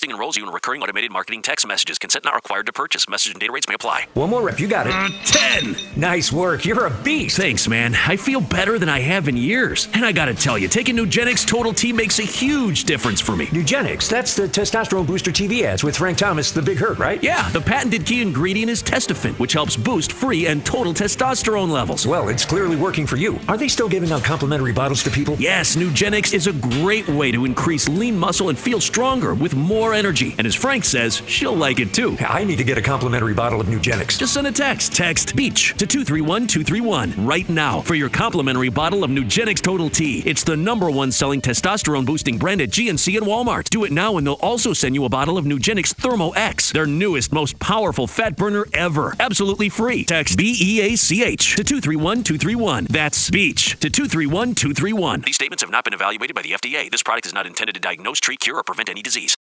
listing enrolls you in recurring automated marketing text messages. Consent not required to purchase. Message and data rates may apply. One more rep. You got it. 10. Nice work. You're a beast. Thanks, man. I feel better than I have in years. And I gotta tell you, taking Nugenix Total T makes a huge difference for me. Nugenix, that's the testosterone booster TV ads with Frank Thomas, the Big Hurt, right? Yeah, the patented key ingredient is Testofen, which helps boost free and total testosterone levels. Well, it's clearly working for you. Are they still giving out complimentary bottles to people? Yes, Nugenix is a great way to increase lean muscle and feel stronger with more energy. And as Frank says, she'll like it too. I need to get a complimentary bottle of Nugenix. Just send a text. Text BEACH to 231231 right now for your complimentary bottle of Nugenix Total T. It's the #1 selling testosterone boosting brand at GNC and Walmart. Do it now and they'll also send you a bottle of Nugenix Thermo X, their newest, most powerful fat burner ever. Absolutely free. Text BEACH to 231231. That's BEACH to 231231. These statements have not been evaluated by the FDA. This product is not intended to diagnose, treat, cure, or prevent any disease.